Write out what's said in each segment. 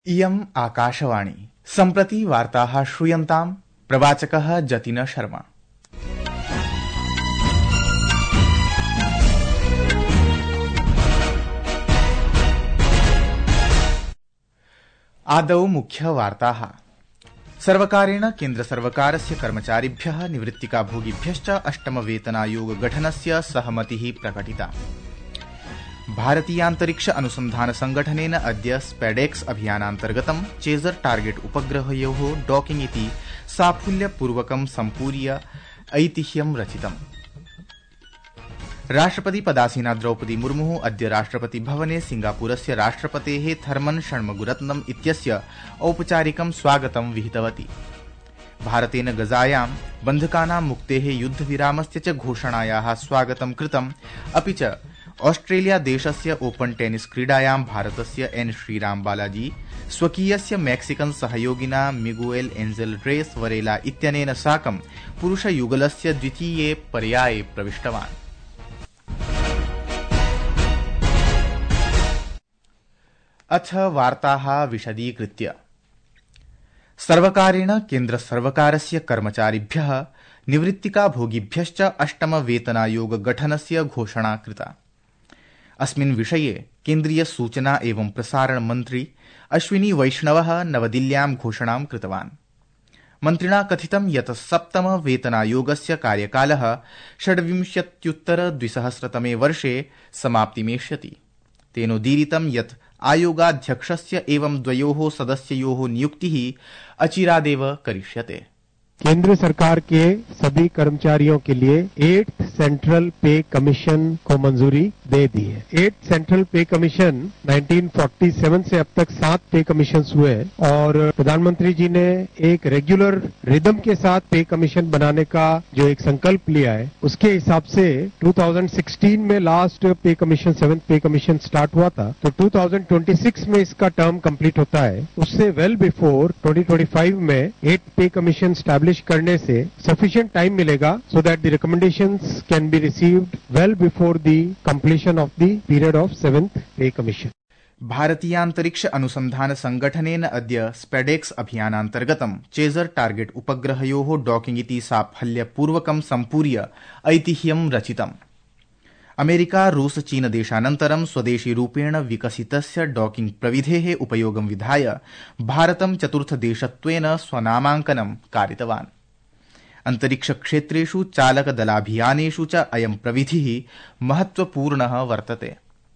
इयम् आकाशवाणी सम्प्रति वार्ताः श्रूयन्ताम् प्रवाचकः जतिन शर्मा। आदौ मुख्यवार्ताः। सर्वकारेण केन्द्रसर्वकारस्य कर्मचारिभ्यः निवृत्तिकाभोगिभ्यश्च अष्टमवेतनायोग गठनस्य सहमतिः प्रकटिता। भारतीयान्तरिक्ष अनुसन्धान संघटनेन अद्य स्पेडेक्स अभियानान्तर्गतं चेजर टार्गेट उपग्रहयोः डॉकिंग इति साफल्यपूर्वकं सम्पूर्य ऐतिह्यं रचितम्। राष्ट्रपति पदासीना द्रौपदी मुर्मुः अद्य राष्ट्रपति भवने सिंगापुरस्य राष्ट्रपतेः थर्मन षण्मुगरत्नम इत्यस्य औपचारिकं स्वागतं विहितवती। भारतेन गजायां बन्धकानां मुक्तेः युद्धविरामस्य च घोषणायाः स्वागतं कृतम्। अपि च ऑस्ट्रेलिया देशस्य ओपन टेनिस क्रीडायां भारतस्य एन श्रीराम बालाजी स्वकीयस्य मैक्सिकन सहयोगिना मिगुएल एंजेल रेस वरेला इत्यनेन साकं पुरुषयुगलस्य द्वितीये पर्याये प्रविष्टवान्। अथ वार्ताः विशदीकृत्य। सर्वकारेण केन्द्रसर्वकारस्य कर्मचारिभ्यः निवृत्तिकाभोगिभ्यश्च अष्टमवेतनायोग गठनस्य घोषणा कृता। अस्मिन् विषये केन्द्रीय सूचना एवं प्रसारण मन्त्री अश्विनी वैष्णवः नवदिल्ल्यां घोषणां कृतवान्। मन्त्रिणा कथितं यत् सप्तम वेतनायोगस्य कार्यकालः 26-द्विसहस्रतमे वर्षे समाप्तिमेष्यति। तेनोदीरितं यत् आयोगाध्यक्षस्य एवं द्वयोः सदस्ययोः नियुक्तिः अचिरादेव करिष्यते। केंद्र सरकार के सभी कर्मचारियों के लिए 8th सेंट्रल पे कमीशन को मंजूरी दे दी है। 8th सेंट्रल पे कमीशन 1947 से अब तक 7 पे कमीशन हुए और प्रधानमंत्री जी ने एक रेगुलर रिदम के साथ पे कमीशन बनाने का जो एक संकल्प लिया है, उसके हिसाब से 2016 में last pay commission 7th pay commission start हुआ था, तो 2026 में इसका टर्म कंप्लीट होता है। उससे वेल बिफोर 2025 में 8th पे कमीशन स्टैब्लिश करने से सफिशिएंट टाइम मिलेगा so that the recommendations can be received well before the completion of the period of 7th pay commission. भारतीयान्तरिक्ष अनुसन्धान संघटनेन अद्य स्पेडेक्स अभियानान्तर्गतं चेजर टार्गेट उपग्रहयोः डॉकिंग इति साफल्यपूर्वकं सम्पूर्य ऐतिह्यं रचितम्। अमेरिका रूस चीन देशानन्तरं स्वदेशी रूपेण विकसितस्य डॉकिंग प्रविधेः उपयोगं विधाय भारतं चतुर्थदेशत्वेन स्वनामाङ्कनं कारितवान्। अन्तरिक्षक्षेत्रेषु चालकदलाभियानेषु च अयं प्रविधिः महत्वपूर्णः वर्तते।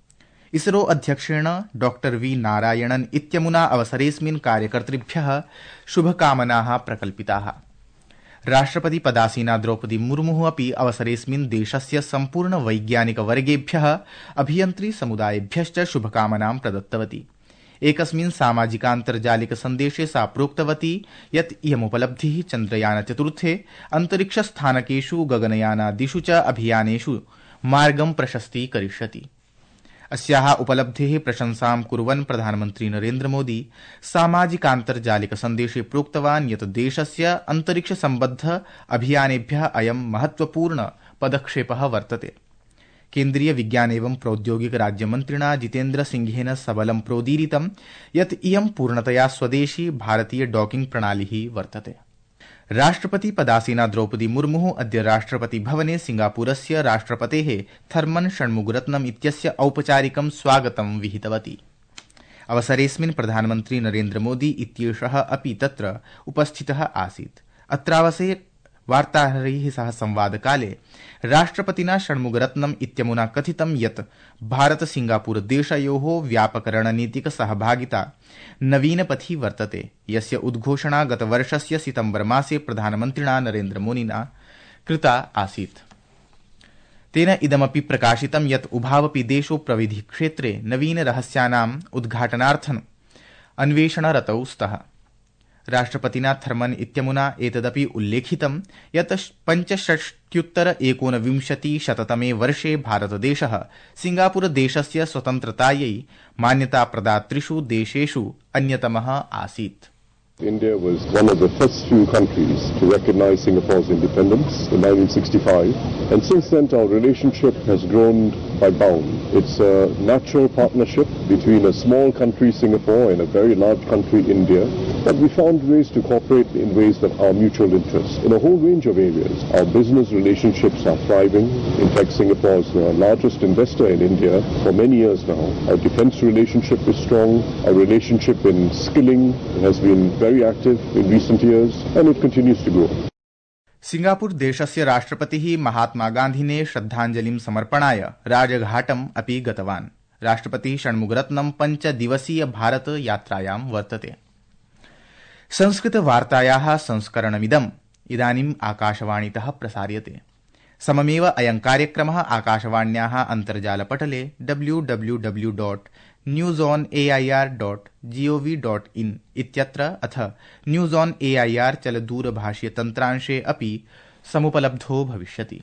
इसरो अध्यक्षेण डॉ वी नारायणन इत्यमुना अवसरेऽस्मिन् कार्यकर्तृभ्यः शुभकामनाः प्रकल्पिताः। राष्ट्रपति पदासीना द्रौपदी मुर्मुः अपि अवसरेऽस्मिन् देशस्य सम्पूर्ण वैज्ञानिक वर्गेभ्यः अभियन्त्री समुदायेभ्यश्च शुभकामनां प्रदत्तवती। एकस्मिन् सामाजिकान्तर्जालिक सन्देशे सा प्रोक्तवती यत् इयमुपलब्धिः चन्द्रयान चतुर्थे अन्तरिक्षस्थानकेषु गगनयानादिषु च अभियानेषु मार्गं प्रशस्तीकरिष्यति। अस्याः उपलब्धेः प्रशंसां कुर्वन् प्रधानमन्त्री नरेन्द्र मोदी सामाजिकान्तर्जालिक सन्देशे प्रोक्तवान् यत् देशस्य अन्तरिक्षसम्बद्ध अभियानेभ्यः अयं महत्वपूर्ण पदक्षेपः वर्तते। केन्द्रीय विज्ञान एवं प्रौद्योगिक राज्यमन्त्रिणा जितेन्द्र सिंहेन सबलं प्रोदीरितं यत् इयं पूर्णतया स्वदेशी भारतीय डॉकिंग प्रणालिः वर्तते। राष्ट्रपति पदासीना द्रौपदी मुर्मुः अद्य राष्ट्रपति भवने सिंगापुरस्य राष्ट्रपतेः थर्मन षण्मुगरत्नम इत्यस्य औपचारिकं स्वागतं विहितवती। अवसरेऽस्मिन् प्रधानमन्त्री नरेन्द्र मोदी इत्येषः अपि तत्र उपस्थितः आसीत्। अत्रावसरे वार्ताहरैः सह संवादकाले राष्ट्रपतिना षण्मुगरत्नम इत्यमुना कथितं यत् भारत सिंगापुर देशयोः व्यापक रणनीतिक सहभागिता नवीनपथि वर्तते, यस्य उद्घोषणा गतवर्षस्य सितम्बर मासे प्रधानमन्त्रिणा नरेन्द्र मोदिना कृता आसीत्। तेन इदमपि प्रकाशितं यत् उभावपि देशौ प्रविधिक्षेत्रे नवीन रहस्यानाम् उद्घाटनार्थम् अन्वेषणरतौ स्तः। राष्ट्रपतिना थर्मन इत्यमुना एतदपि उल्लेखितं यत् 65-19 वर्षे भारतदेशः सिंगापुरदेशस्य स्वतन्त्रतायै मान्यताप्रदातृषु देशेषु अन्यतमः आसीत्। India was one of the first few countries to recognize Singapore's independence in 1965, and since then our relationship has grown by bound. It's a natural partnership between a small country, Singapore, and a very large country, India. But we found ways to cooperate in ways that are mutual interest. In a whole range of areas, our business relationships are thriving. In fact, Singapore is the largest investor in India for many years now. Our defense relationship is strong. Our relationship in skilling has been very active in recent years, and it continues to grow. Singapore देशस्य राष्ट्रपतिः महात्मा गान्धिने श्रद्धाञ्जलिं समर्पणाय राजघाटम् अपि गतवान्। राष्ट्रपतिः षण्मुगरत्नं 5 दिवसीय भारत यात्रायां वर्तते। संस्कृत वार्तायाः संस्करणमिदम् इदानीम् आकाशवाणीतः प्रसार्यते। सममेव अयं कार्यक्रमः आकाशवाण्याः अन्तर्जालपटले www.newsonair.gov.in इत्यत्र अथ न्यूज ऑन एआईआर चलदूरभाषीय तन्त्रांशे अपि समुपलब्धो भविष्यति।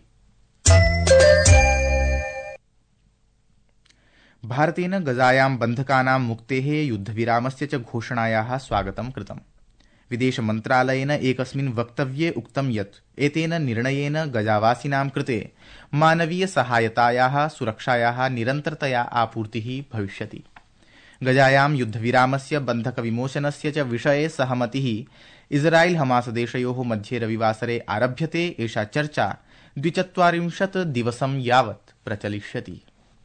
भारतेन गजायां बन्धकानां मुक्तेः युद्धविरामस्य च घोषणायाः स्वागतं कृतम्। विदेशमन्त्रालयेन एकस्मिन् वक्तव्ये उक्तं यत् एतेन निर्णयेन गजावासिनां कृते मानवीय सहायतायाः सुरक्षायाः निरन्तरतया आपूर्तिः भविष्यति। गजायां युद्धविरामस्य बन्धकविमोचनस्य च विषये सहमतिः इस्राएल हमास देशयोः मध्ये रविवासरे आरभ्यते। एषा चर्चा 42 दिवसं यावत् प्रचलिष्यति।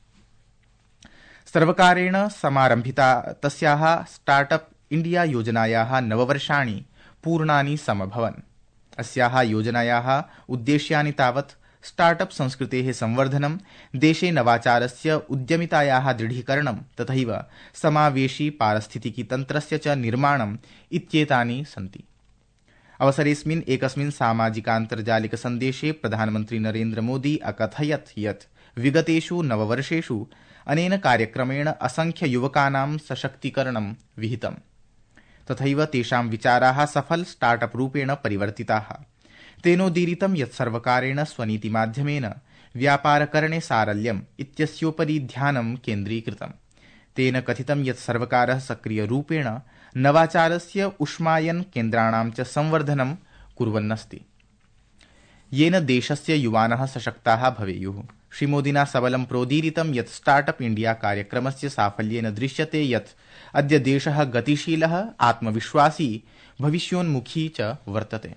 सर्वकारेण समारम्भिता तस्याः स्टार्टअप इंडिया योजनायाः 9 वर्षाणि पूर्णानि समभवन्। अस्याः योजनायाः उद्देश्यानि तावत् स्टार्टअप संस्कृतेः संवर्धनं, देशे नवाचारस्य उद्यमितायाः दृढीकरणं तथैव समावेशी पारिस्थितिकी तन्त्रस्य च निर्माणम् इत्येतानि सन्ति। अवसरेऽस्मिन् एकस्मिन् सामाजिकान्तर्जालिक सन्देशे प्रधानमन्त्री नरेन्द्र मोदी अकथयत् यत् विगतेषु 9 वर्षेषु अनेन कार्यक्रमेण असंख्य युवकानां सशक्तीकरणं विहितम्। तथैव तेषां विचाराः सफल स्टार्टअप रूपेण परिवर्तिताः। तेनोदीरितं यत् सर्वकारेण स्वनीतिमाध्यमेन व्यापारकरणे सारल्यम् इत्यस्योपरि ध्यानं केन्द्रीकृतम्। तेन कथितं यत् सर्वकारः सक्रियरूपेण नवाचारस्य उष्मायन केन्द्राणां च संवर्धनं कुर्वन्नस्ति, येन देशस्य युवानः सशक्ताः भवेयुः। श्रीमोदिना सबलं प्रोदीरितं यत् स्टार्टअप इंडिया कार्यक्रमस्य साफल्येन दृश्यते यत् अद्य देशः गतिशीलः, आत्मविश्वासी, भविष्योन्मुखी च वर्तते।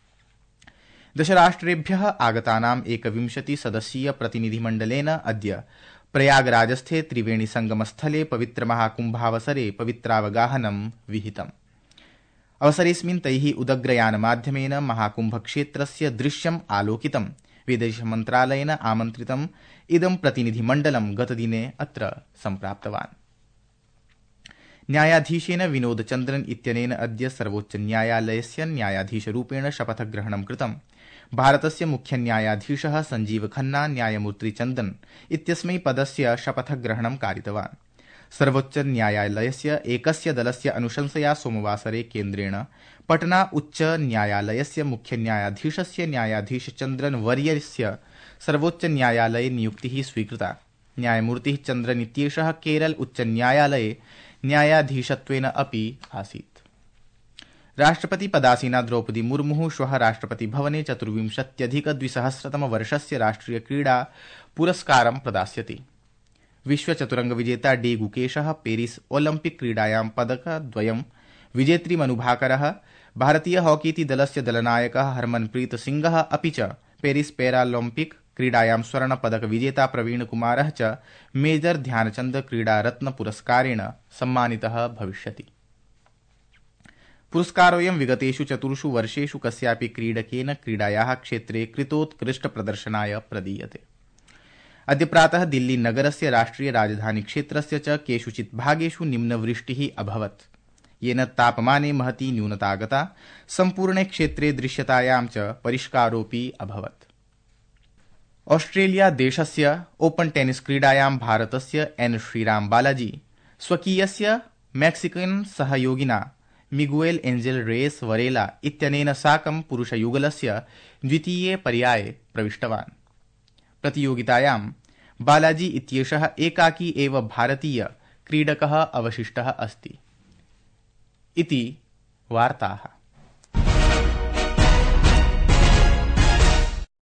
10 राष्ट्रेभ्यः आगतानाम् 21 सदस्यीय प्रतिनिधिमण्डलेन अद्य प्रयागराजस्थे त्रिवेणी संगमस्थले पवित्रमहाकुम्भावसरे पवित्रावगाहनं विहितम्। अवसरेऽस्मिन् तैः उदग्रयानमाध्यमेन महाकुम्भक्षेत्रस्य दृश्यम् आलोकितम्। विदेशमन्त्रालयेन आमन्त्रितम् इदं प्रतिनिधिमण्डलं गतदिने अत्र सम्प्राप्तवान्। न्यायाधीशेन विनोदचन्द्रन इत्यनेन अद्य सर्वोच्चन्यायालयस्य न्यायाधीशरूपेण शपथग्रहणं कृतम्। भारतस्य मुख्यन्यायाधीशः संजीव खन्ना न्यायमूर्ति चन्दन इत्यस्मै पदस्य शपथग्रहणं कारितवान्। सर्वोच्चन्यायालयस्य एकस्य दलस्य अनुशंसया सोमवासरे केन्द्रेण पटना उच्च न्यायालयस्य मुख्यन्यायाधीशस्य न्यायाधीश चन्द्रन वर्यस्य सर्वोच्चन्यायालये नियुक्तिः स्वीकृता। न्यायमूर्तिः चन्द्रन इत्येषः केरल उच्चन्यायालये न्यायाधीशत्वेन अपि आसीत्। राष्ट्रपति पदासीना द्रौपदी मुर्मुः श्वः राष्ट्रपतिभवने 24,200 राष्ट्रिय क्रीडा पुरस्कारं प्रदास्यति। विश्वचतुरंगविजेता डी गुकेशः, पेरिस ओलम्पिक क्रीडायां पदकद्वयं विजेत्री मनुभाकरः, भारतीय हॉकीति दलस्य दलनायकः हरमनप्रीत सिंहः अपि च पेरिस पैरालम्पिक क्रीडायां स्वर्णपदक विजेता प्रवीणकुमारः च मेजर ध्यानचंद क्रीडारत्न पुरस्कारेण सम्मानितः भविष्यति। पुरस्कारोऽयं विगतेषु 4 वर्षेषु कस्यापि क्रीडकेन क्रीडायाः क्षेत्रे कृतोत्कृष्ट प्रदर्शनाय प्रदीयते। अद्य प्रातः दिल्ली नगरस्य राष्ट्रिय राजधानी क्षेत्रस्य च केषुचित् भागेषु निम्नवृष्टिः अभवत्, येन तापमाने महती न्यूनता गता। सम्पूर्णे क्षेत्रे दृश्यतायां च परिष्कारोऽपि अभवत्। ऑस्ट्रेलिया देशस्य ओपन टेनिस क्रीडायां भारतस्य एन श्रीराम बालाजी स्वकीयस्य मैक्सिकन सहयोगिना मिगुएल एंजेल रेस वरेला इत्यनेन साकं पुरुषयुगलस्य द्वितीये पर्याये प्रविष्टवान्। प्रतियोगितायां बालाजी इत्येषः एकाकी एव भारतीय क्रीडकः अवशिष्टः अस्ति इति वार्ताः।